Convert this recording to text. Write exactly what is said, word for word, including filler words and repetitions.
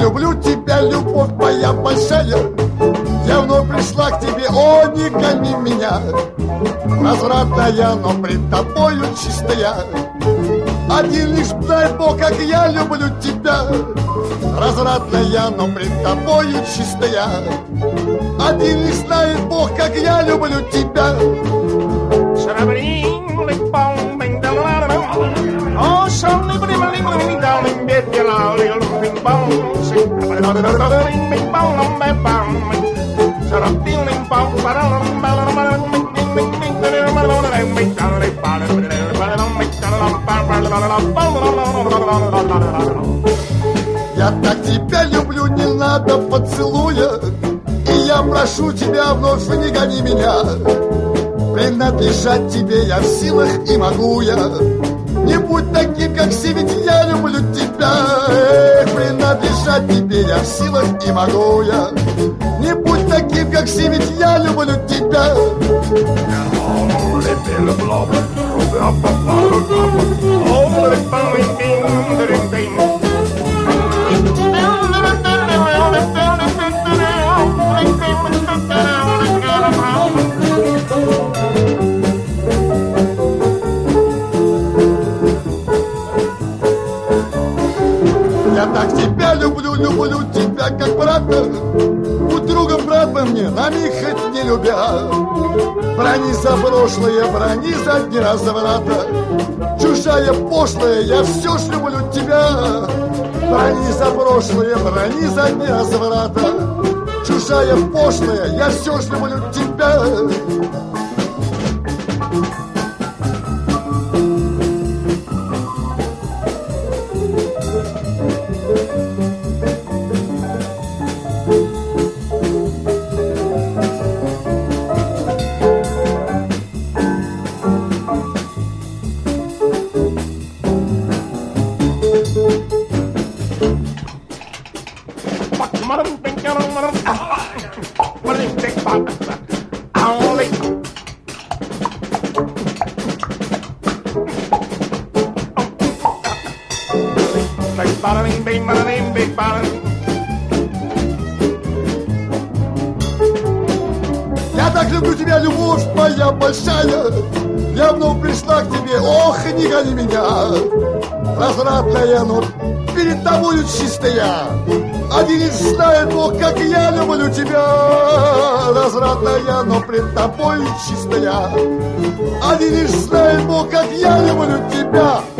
люблю тебя, любовь моя большая. Я вновь пришла к тебе, о, не гони меня. Развратная, но пред тобою чистая. Один лишь знает Бог, как я люблю тебя. Развратная, но пред тобою чистая. Один лишь знает Бог, как я люблю тебя. Oh, something but I'm living down in bed, you know, little bing bong, sing, bing bong, I'm bang bang, shut up, feeling bong, but I'm Я так тебя люблю, не надо поцелуя, и я прошу тебя, вновь не гони меня. Принадлежать тебе я в силах и могу я. Не будь таким, как все, ведь я люблю тебя. Эх, принадлежать тебе я в силах и могу я. Не будь таким, как все, ведь я люблю тебя. Я так тебя люблю, люблю тебя как брата. Будь другом, брат бы мне, на миг хоть не любя. Брони за прошлое, брони за дни разврата. Чужая пошлая, я все ж люблю тебя. Брони за прошлое, брони за дни разврата. Чужая пошлая, я все ж люблю тебя. Я так люблю тебя, любовь моя большая. Я вновь пришла к тебе, ох, не гони меня. Развратная, но перед тобою чистая. Один лишь знает Бог, как я люблю тебя. Развратная, но пред тобой чистая. Один лишь знает Бог, как я люблю тебя.